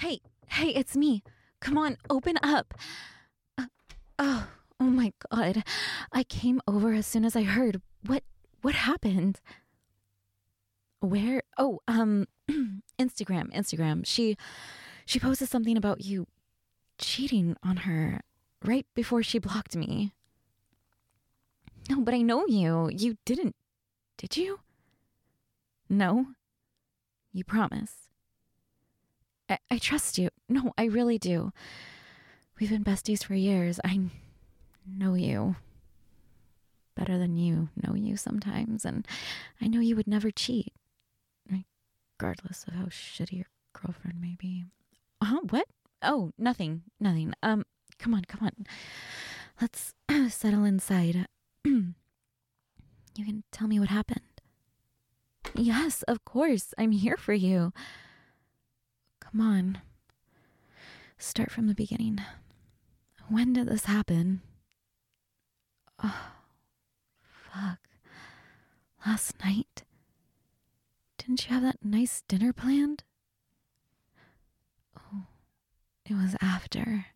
Hey, it's me. Come on, open up. Uh, oh my God. I came over as soon as I heard. What happened? Where? Oh, Instagram. She posted something about you cheating on her right before she blocked me. No, but I know you. You didn't, did you? No? You promise? I trust you. No, I really do. We've been besties for years. I know you better than you know you sometimes, and I know you would never cheat, regardless of how shitty your girlfriend may be. Huh? What? Oh, nothing. Come on. Let's settle inside. You can tell me what happened. Yes, of course. I'm here for you. Come on. Start from the beginning. When did this happen? Oh, fuck. Last night? Didn't you have that nice dinner planned? Oh, it was after.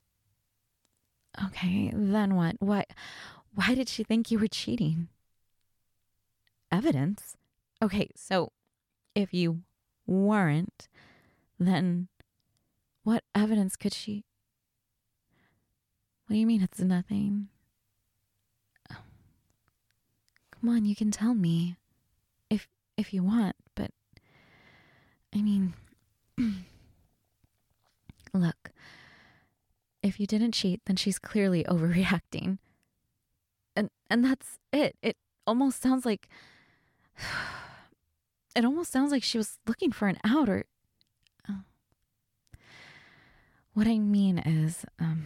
Okay, then what? Why did she think you were cheating? Evidence? Okay, so if you weren't, then what evidence could she... What do you mean it's nothing? Oh. Come on, you can tell me. If you want, but... I mean... Look, if you didn't cheat, then she's clearly overreacting. And that's it. It almost sounds like she was looking for an out or... What I mean is,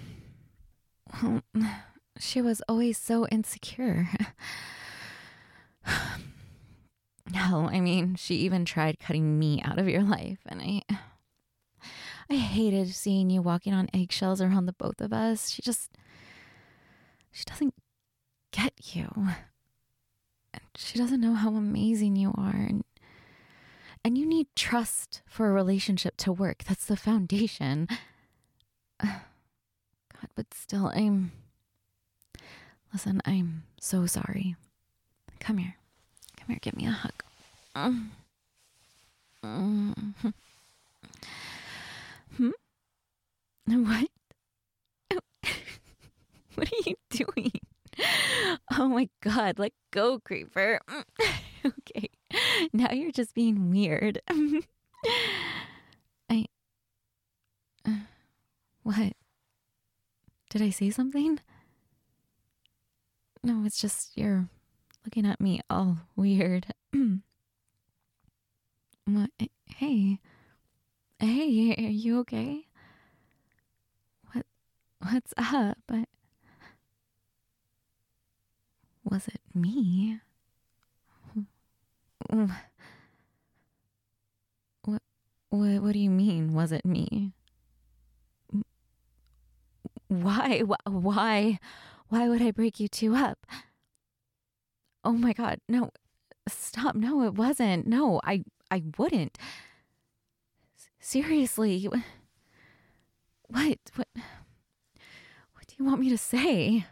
she was always so insecure. Hell, I mean, she even tried cutting me out of your life, and I hated seeing you walking on eggshells around the both of us. She doesn't get you. And she doesn't know how amazing you are, and you need trust for a relationship to work. That's the foundation. God, but still, Listen, I'm so sorry. Come here, give me a hug. What? What are you doing? Oh my God, let go, creeper. Okay, now you're just being weird. What? Did I say something? No, it's just you're looking at me all weird. What? Hey, are you okay? What's up? Was it me? What do you mean, was it me? Why would I break you two up? Oh my God, no, stop. No, it wasn't. No, I wouldn't. Seriously. What do you want me to say?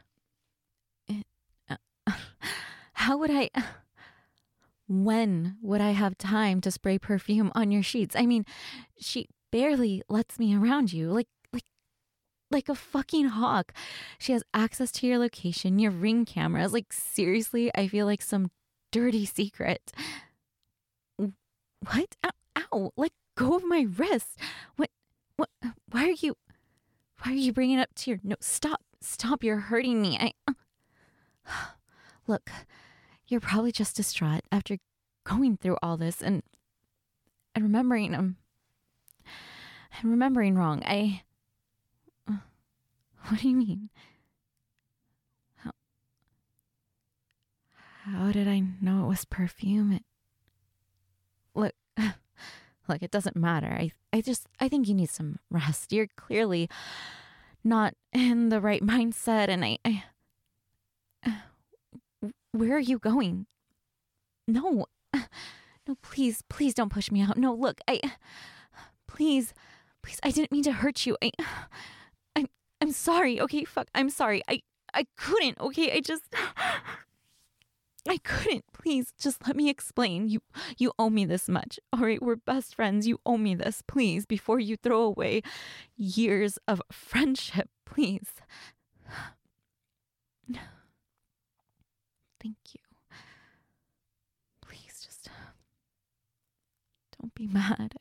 How would I... When would I have time to spray perfume on your sheets? I mean, she barely lets me around you. Like a fucking hawk. She has access to your location, your Ring cameras. Like, seriously, I feel like some dirty secret. What? Ow. Let go of my wrist. What? Why are you bringing it up to your... No, stop. You're hurting me. Look, you're probably just distraught after going through all this and remembering wrong. What do you mean? How did I know it was perfume? Look, it doesn't matter. I think you need some rest. You're clearly not in the right mindset, and where are you going? No, please don't push me out. No, look, please, Please, I didn't mean to hurt you. I'm sorry. Okay, fuck. I'm sorry. I couldn't. Okay, I couldn't. Please, just let me explain. You owe me this much. All right, we're best friends. You owe me this, please, before you throw away years of friendship, please. Thank you. Please just don't be mad.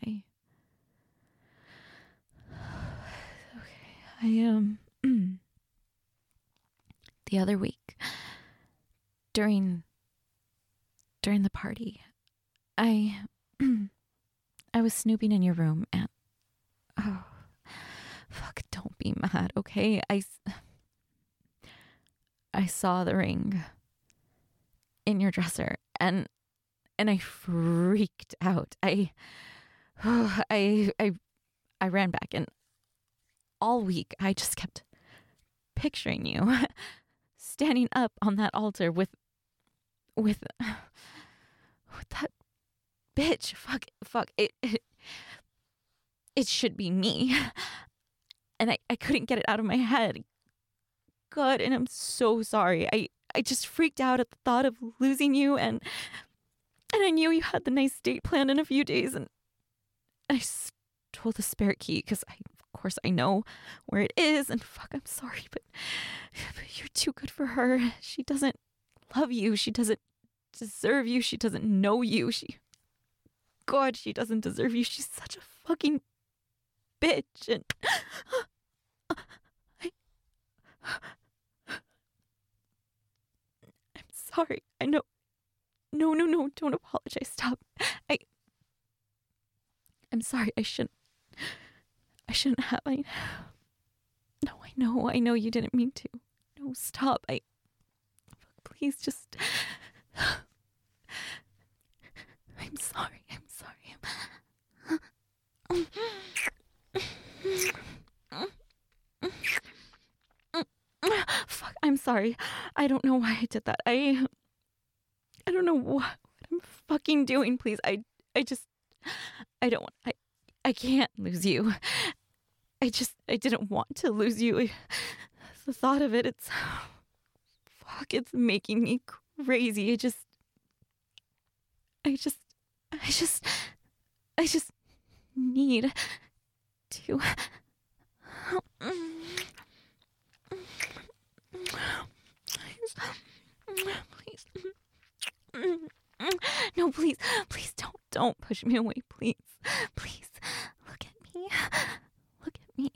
The other week during the party, I was snooping in your room and oh, fuck, don't be mad, okay? I saw the ring in your dresser and I freaked out. I ran back, and all week I just kept picturing you standing up on that altar with that bitch. Fuck it should be me. And I couldn't get it out of my head. God, and I'm so sorry. I just freaked out at the thought of losing you, and I knew you had the nice date planned in a few days, and I stole the spare key because of course I know where it is, and fuck, I'm sorry, but you're too good for her. She doesn't love you. She doesn't deserve you. She doesn't know you. God, she doesn't deserve you. She's such a fucking bitch, and I'm sorry. I know. No, don't apologize. Stop. I'm sorry. I shouldn't have. No, I know you didn't mean to. No, stop. Please just. I'm sorry. Fuck, I'm sorry. I don't know why I did that. I don't know what I'm fucking doing, please. I don't want, I can't lose you. I didn't want to lose you. The thought of it, it's making me crazy. I just need to. Please. No, please don't push me away, please. Please, look at me.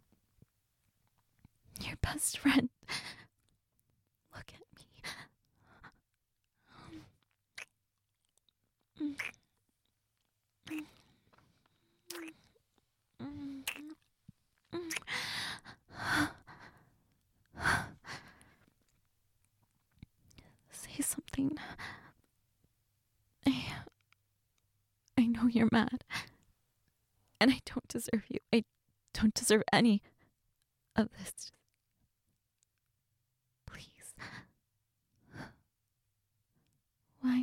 Your best friend. Look at me. Say something. I know you're mad, and I don't deserve you. I don't deserve any of this. Please. Why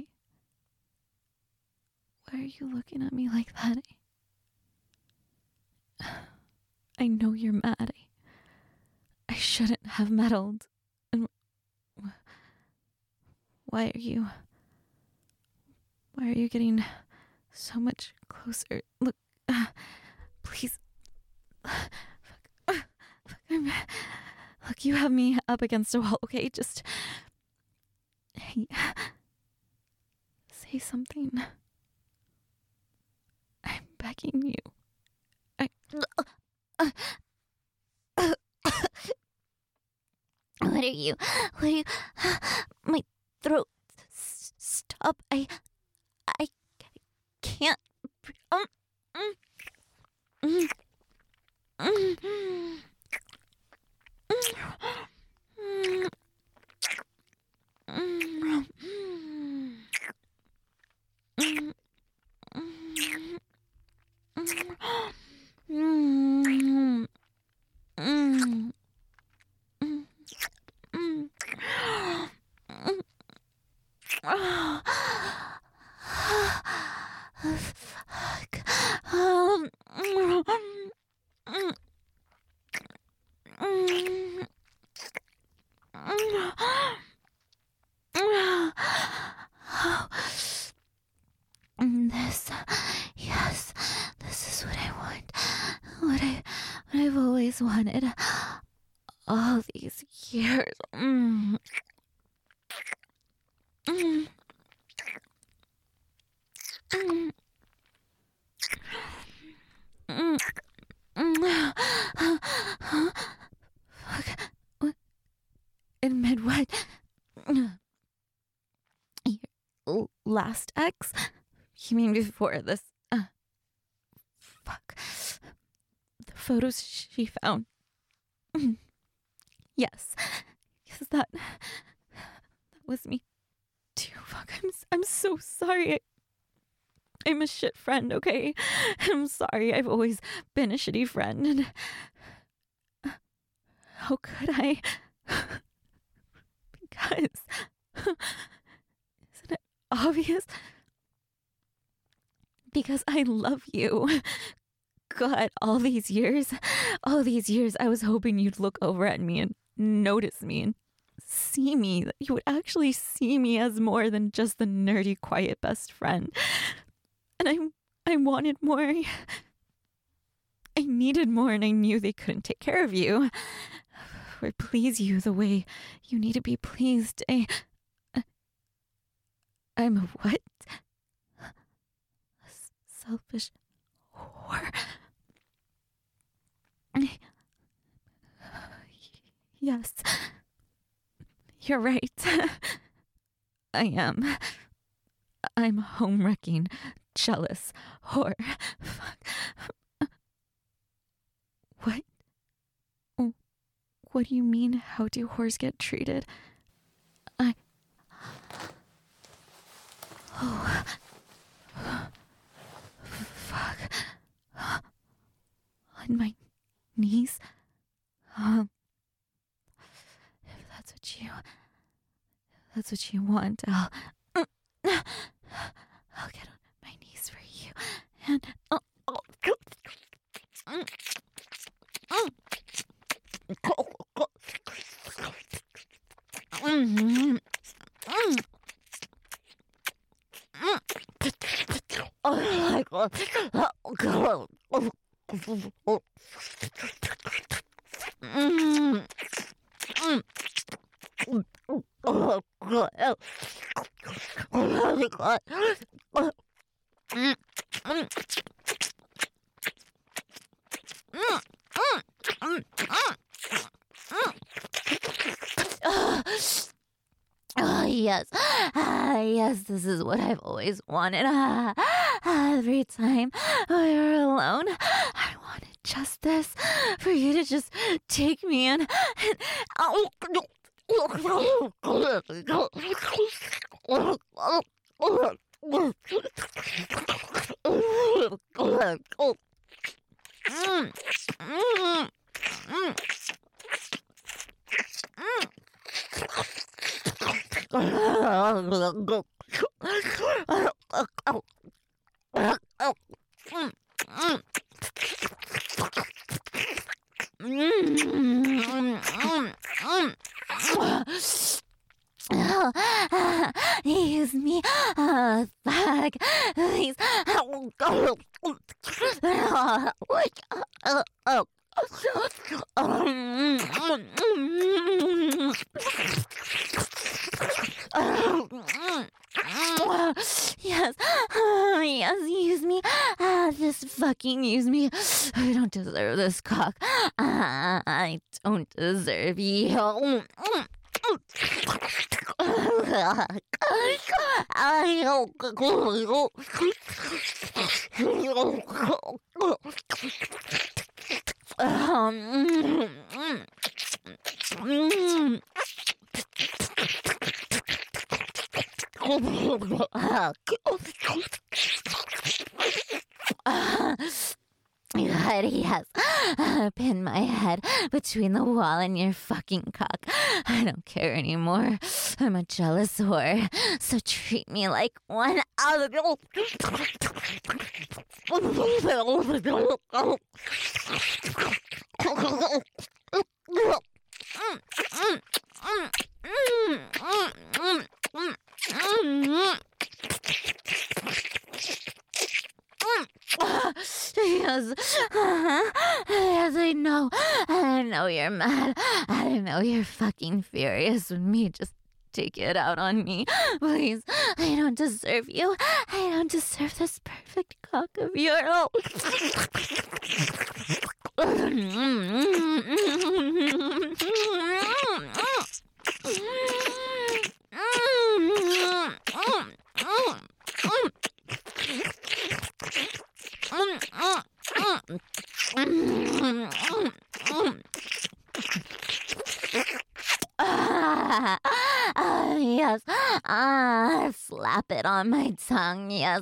are you looking at me like that? I know you're mad. I shouldn't have meddled. And why are you getting so much closer? Look, please. Look, you have me up against a wall, okay? Just, hey, say something. I'm begging you. What are you, my throat, stop, I can't, Yes, this is what I want. What I've always wanted. All these years. Mm. Mm. Mm. Mm. Mm. Fuck. Admit what? Your last ex? You mean before this? Fuck. The photos she found. Yes. Yes, that was me too. Fuck, I'm so sorry. I'm a shit friend, okay? I'm sorry. I've always been a shitty friend, and how could I? Because isn't it obvious? Because I love you. God, all these years I was hoping you'd look over at me and notice me and see me, that you would actually see me as more than just the nerdy, quiet best friend. And I wanted more. I needed more, and I knew they couldn't take care of you or please you the way you need to be pleased. I'm a what? A selfish whore. Yes, you're right. I am. I'm home-wrecking, jealous whore. Fuck. What? What do you mean? How do whores get treated? Oh. Fuck. On my knees? If that's what you want, I'll get on my knees for you, and yes. Yes, this is what I've always wanted. Every time we were alone, I wanted just this, for you to just take me in and use me, fuck, please. Yes, yes, use me. Just fucking use me. I don't deserve this cock. I don't deserve you. God, yes. Pin my head between the wall and your fucking cock. I don't care anymore. I'm a jealous whore, so treat me like one. Yes. Yes, I know. I know you're mad. I know you're fucking furious with me. Just take it out on me. Please. I don't deserve you. I don't deserve this perfect cock of yours. Yes. Slap it on my tongue. Yes.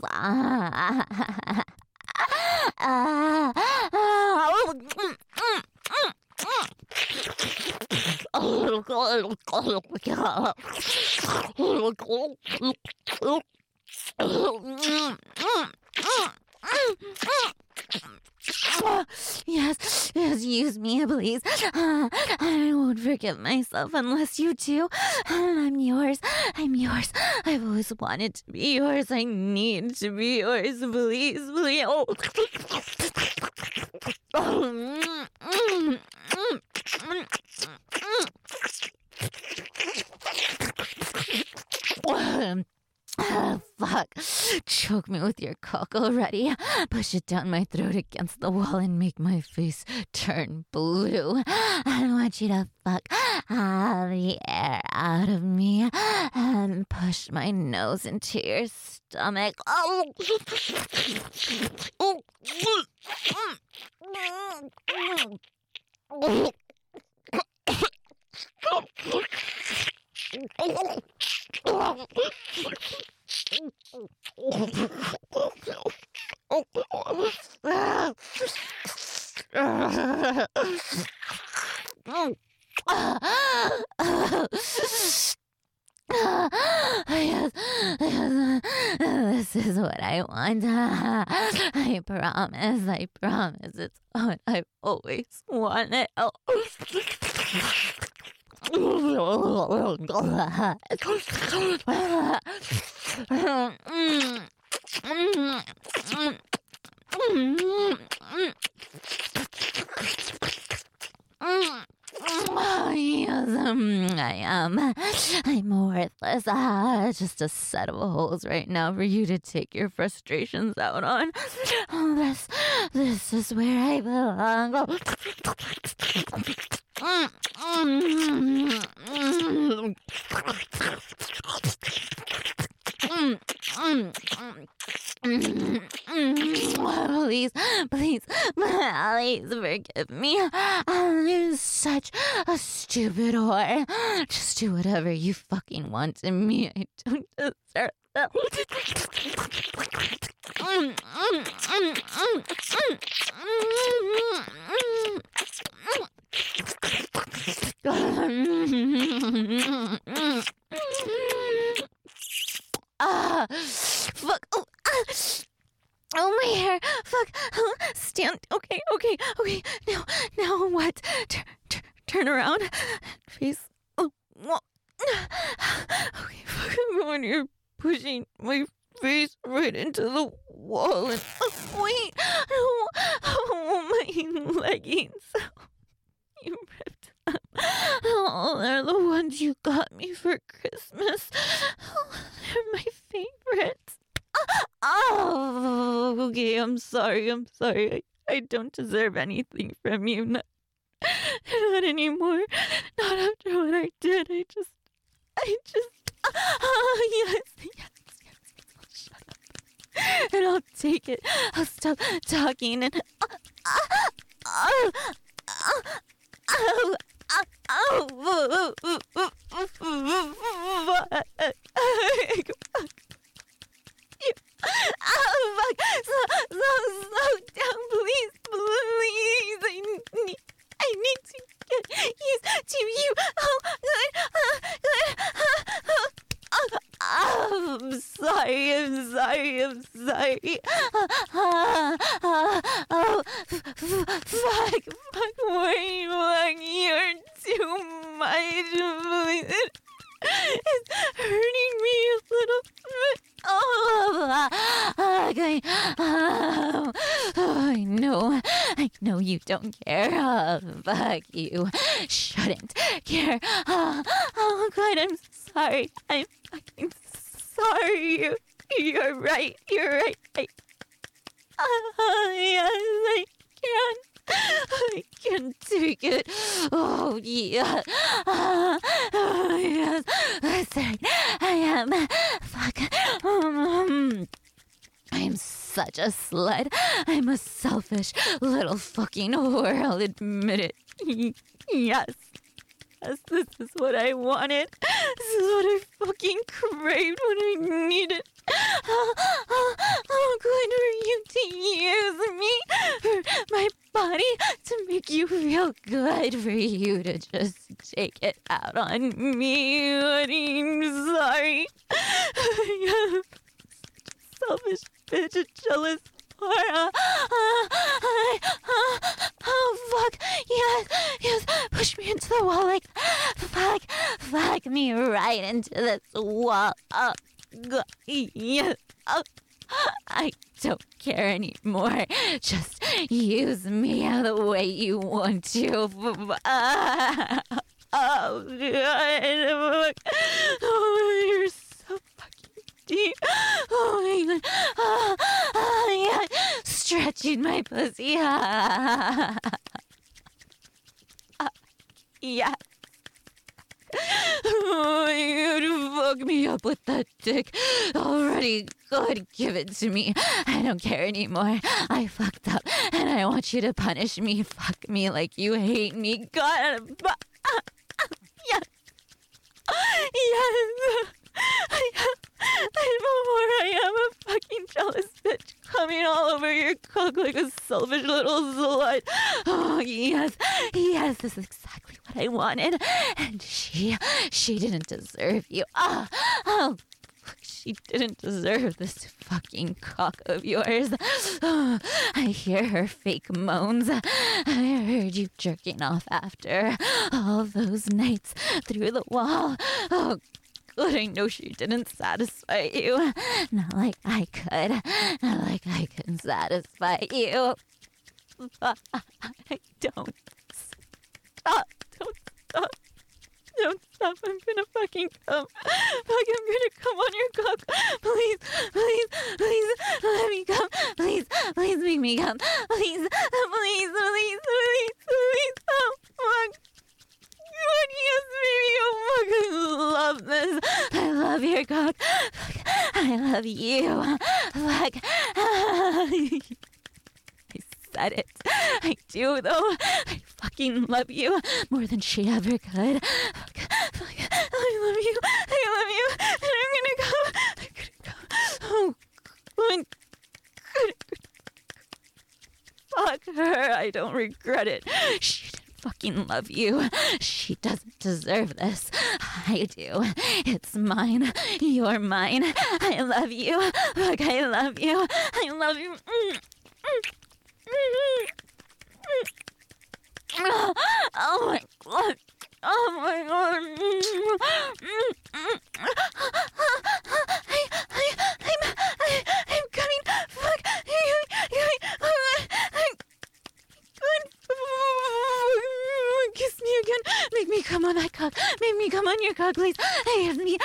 Yes, use me, please. I won't forgive myself unless you do. I'm yours. I've always wanted to be yours. I need to be yours. Please, please. Fuck. Choke me with your cock already. Push it down my throat against the wall and make my face turn blue. I want you to fuck the air out of me and push my nose into your stomach. Oh. Yes, this is what I want. I promise it's what I've always wanted. Yes, I am. I'm worthless. Just a set of holes right now for you to take your frustrations out on. This is where I belong. Please forgive me. I'm such a stupid whore. Just do whatever you fucking want to me. I don't deserve that. Fuck. Oh, my hair. Fuck. Stand. Okay. Now what? Turn around. Face. Oh. Okay. Fuck. When you're pushing my face right into the wall and wait. My leggings. You ripped them. Oh, they're the ones you got me for Christmas. Oh, they're my favorites. Oh, okay, I'm sorry. I don't deserve anything from you. Not anymore. Not after what I did. I just. Yes. Shut up. And I'll take it. I'll stop talking and. Slow down, please. I need to get used to you. I'm sorry. Fuck, wait, you're too much, please. It's hurting me a little bit. Okay. I you don't care. Oh, fuck you. Shouldn't care. Oh, God, I'm sorry. I'm fucking sorry. You're right. You're right. Yes, I can take it. Oh, yeah. Oh, yes. Listen, I am. Fuck. I'm such a slut. I'm a selfish little fucking whore. I'll admit it. Yes. Yes, this is what I wanted. This is what I fucking craved when I needed. How good for you to use me, for my body, to make you feel good, for you to just take it out on me. I'm sorry. I'm selfish bitch, a jealous whore. Oh, fuck. Yes. Push me into the wall like fuck me right into this wall. Oh, God. Yes. Oh, I don't care anymore. Just use me the way you want to. Oh, God. Oh, you're so fucking deep. Oh, my God. Yeah. Stretching my pussy. Yeah. Oh, you fuck me up with that dick already. God, give it to me. I don't care anymore. I fucked up, and I want you to punish me. Fuck me like you hate me. God. Yes. Yes. I am a fucking jealous bitch coming all over your cock like a selfish little slut. Oh, yes, this is exactly what I wanted. And she didn't deserve you. Oh, fuck, she didn't deserve this fucking cock of yours. Oh, I hear her fake moans. I heard you jerking off after all those nights through the wall. Oh, God, I know she didn't satisfy you. Not like I could. Not like I can satisfy you. Don't stop. Don't stop. I'm gonna fucking come. I'm gonna come on your cock. Please, let me come. Please make me come. Please. Oh, fuck. God, yes, baby, oh, fucking love this. I love your cock. Fuck, I love you. Fuck. I said it. I do, though. I fucking love you more than she ever could. Fuck. I love you. And I'm gonna go. Oh, God. Fuck her. I don't regret it. She fucking love you. She doesn't deserve this. I do. It's mine. You're mine. I love you. Look, I love you. I love you. Oh my God. Oh my God. I'm coming. Fuck. Kiss me again. Make me come on that cock. Make me come on your cock, please. Kiss me.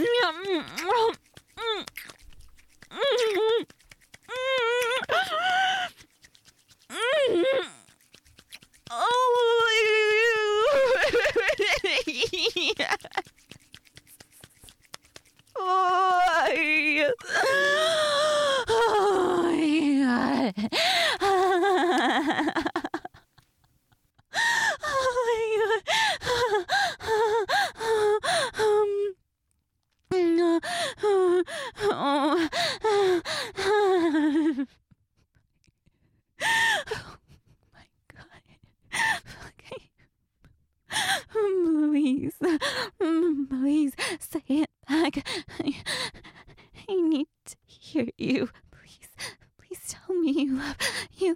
Please say it back. I need to hear you. Please tell me you love you.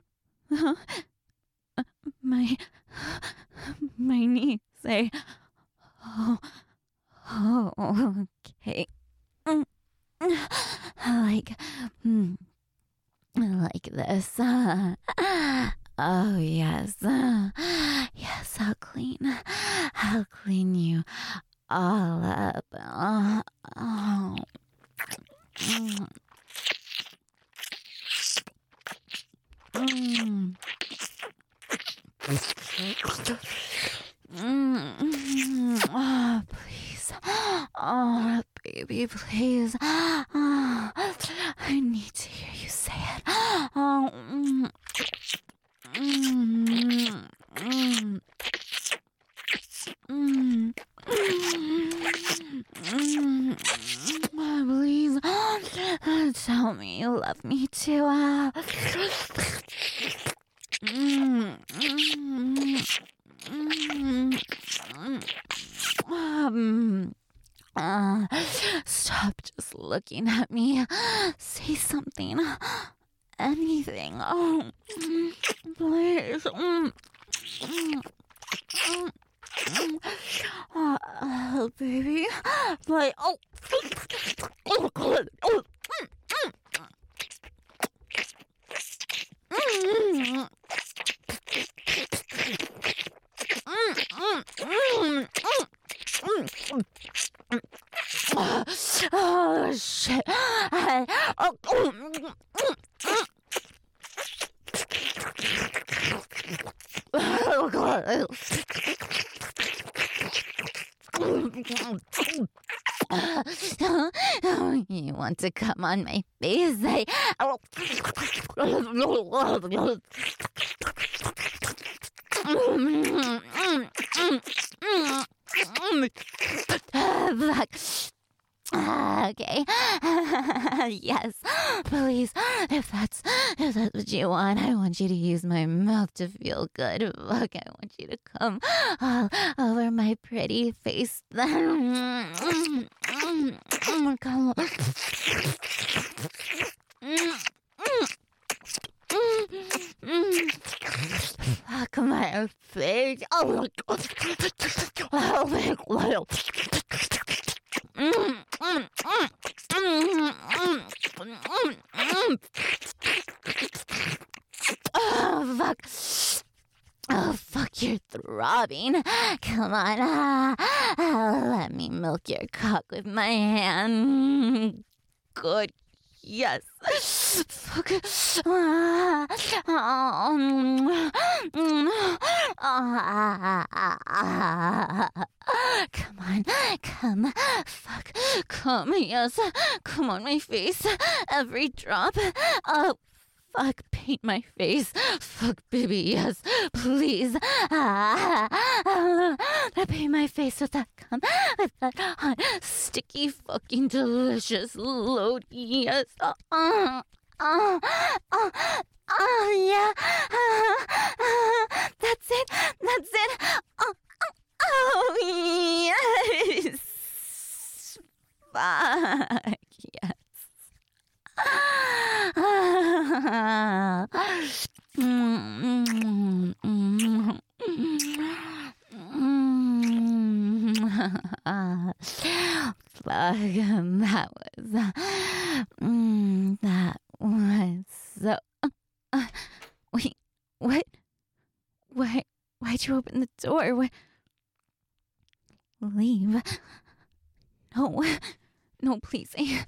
My knees say, oh, okay. Like this. Oh, yes. Yes, I'll clean you all up. Oh. Mm. Mm. Oh, please. Oh, baby, please. Oh, I need to hear you say it. Oh, please. Tell me you love me too. Stop just looking at me. Say something. Anything. Oh, please. Oh, baby. Like, oh. Oh, shit. Oh, God. You want to come on my face? Okay. Yes, please. If that's what you want, I want you to use my mouth to feel good. Fuck, I want you to come all over my pretty face. Come on. Fuck my face. Oh, oh, fuck. Oh, fuck, you're throbbing. Come on. Let me milk your cock with my hand. Good. Yes. Fuck. Come on. Come. Fuck. Come. Yes. Come on my face. Every drop. Oh, fuck. Paint my face. Fuck, baby. Yes. Please. Paint my face with that cum. With that hot, sticky, fucking delicious load. Yes. Yeah. That's it. Oh, yes. Fuck, yes. Fuck, that was so. Wait, what? Why'd you open the door? What? Leave? No, please. I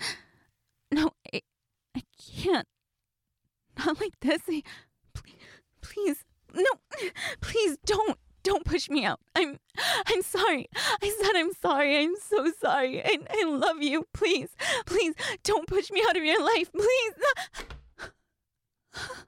can't. Not like this. Please, no, please don't push me out. I'm sorry. I said I'm sorry. I'm so sorry. I love you. Please, don't push me out of your life. Please.